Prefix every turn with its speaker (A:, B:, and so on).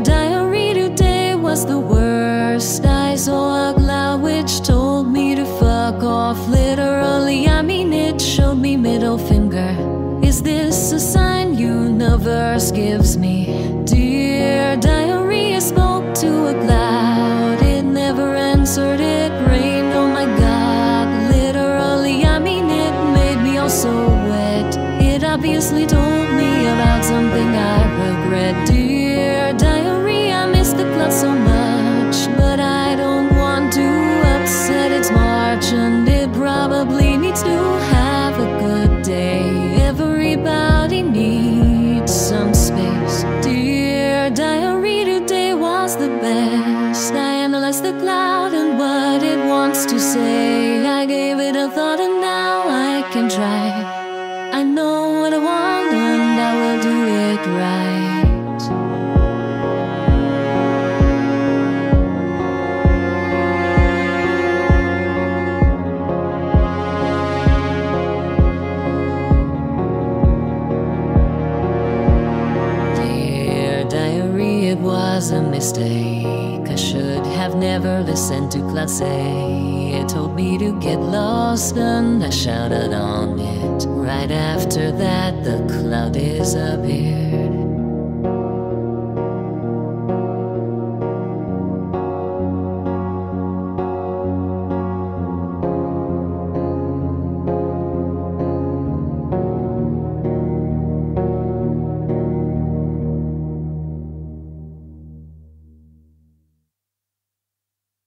A: diary, today was the worst. I saw a cloud which told me to fuck off. Literally, I mean it showed me middle finger. Is this a sign universe gives me? Dear diary, I spoke to a cloud. It never answered, it rained, oh my god. Literally, I mean it made me all so wet. It obviously told me about something I regret. Dear diary, I miss the cloud so much, but I don't want to upset its march, and it probably needs to have a good day. Everybody needs some space. Dear diary, today was the best. I analyzed the cloud and what it wants to say. I gave it a thought and now I can try. I know what I want and I will do it right. It was a mistake. I should have never listened to cloud say. It told me to get lost and I shouted on it. Right after that, the cloud disappeared.